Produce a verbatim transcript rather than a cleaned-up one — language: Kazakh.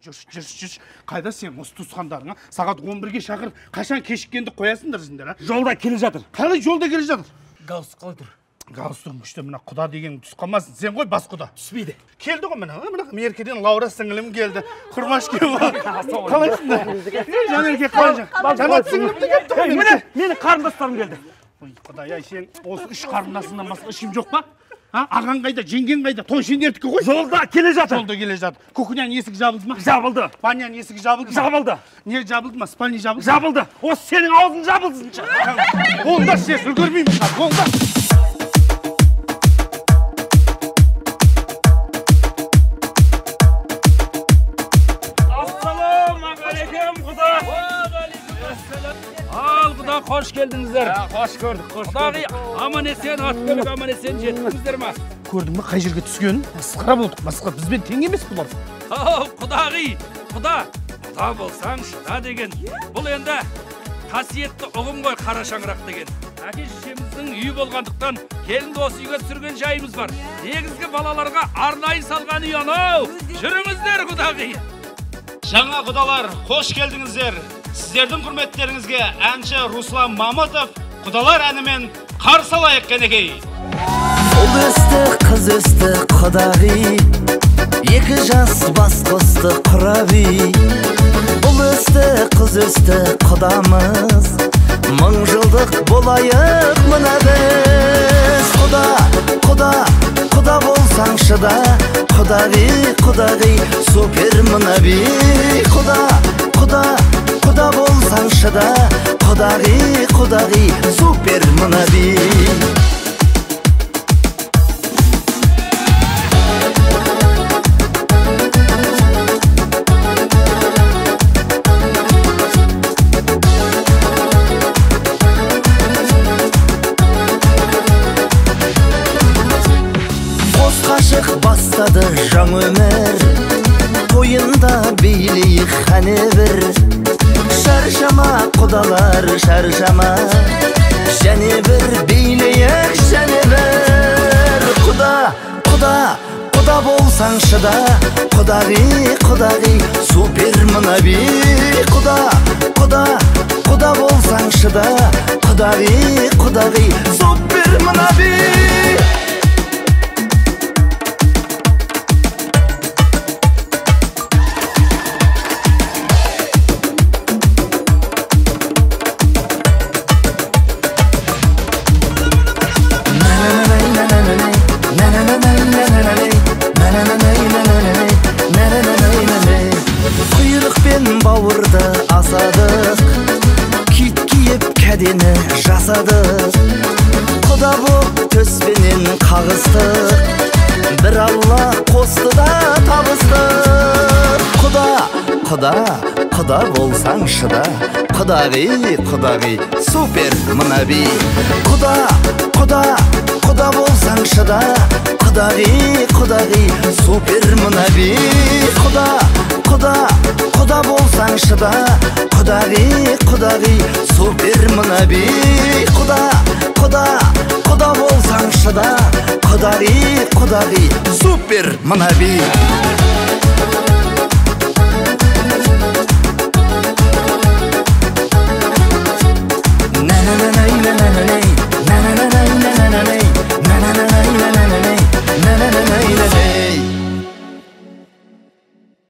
жүрш жүрш жүрш. Қайда сен осы туысқандарыңа сағат он бірге шақыр. Қашан кешіккенді қоясыңдар сендер, а? Жолда келе жатыр. Қалай жолда келе жатыр? Галстук қалай тұр? Галстугың күшті, мына құда деген түс қалмасын. Сен ғой бас құда. Түспейді. Келді ғой мына, мына меркеден Лаура сіңілім келді. Құрмашке бар. Қалайсыңдар? Жанерке қалай? Жанат сіңілімді келді ғой. Міне, менің қарындастарым келді. Ой, құдай-ай, сен осы үш қарындасыңнан басқа ішім жоқ па? Ағаң қайда, жеңген қайда? Той шендердікі ғой. Жолда келе жатыр. Жолда келе жатыр. Кухняның есігі жабылды ма? Жабылды. Ванняның есігі жабылды ма? Жабылды. Не жабылды ма? Спальня жабылды? Жабылды. Осы сенің аузың жабылсыншы. Онда сен үлгермеймін, онда. Ассалаумағалейкум, құда. Ал, құда, қош келдіңіздер. Қош көрдік, қош Құдағи, аман есен, ат көлік аман есен жеттіңіздер ма? Көрдің ба, қай жерге түскенін? Масқара болдық, масқара. Бізбен тең емес бұлар. Ау, құдағи, құда, құда болсаң шыда деген. Бұл енді қасиетті ұғым ғой, қара шаңырақ деген. Әке шешеміздің үйі болғандықтан келінді осы үйге түсірген жайымыз бар. Негізгі балаларға арнайы салған үй анау. Жүріңіздер, құдағи. Жаңа құдалар, қош келдіңіздер. Сіздердің құрметтеріңізге әнші Руслан Мамытов құдалар әнімен қарсы алайық кенекей. Ұл өсті, қыз өсті, құдағи, екі жас бас қосты құраби. Ұл өсті, қыз өсті, құдамыз, мың жылдық болайық мына біз. Құда, құда, құда болсаң шыда, құдағи, құдағи, супер мына би. Құда, құда, құда болсаң шыда, құдағи, құдағи, супер мына би. Бастады жаң өмір, тойында билейік қане бір. Шаршама құдалар, шаршама, және бір билейік, және бір. Құда, құда, құда болсаң шыда, құдағи, құдағи, супер мына би. Құда, құда, құда болсаң шыда, құдағи, құдағи, супер мына би. Бауырды асадық, кит киіп кәдені жасадық. Құда боп төспенен қағыстық, бір алла қосты да табыстық. Құда, құда, құда болсаң шыда, құдағи, құдағи, супер мына би. Құда, құда, құда болсаң шыда, құдағи, құдағи, супер мына би. Құда, құда, құда болсаң шыда, құдағи, құдағи, супер мына би. Құда, құда, құда болсаң шыда, құдағи, құдағи, супер мына би.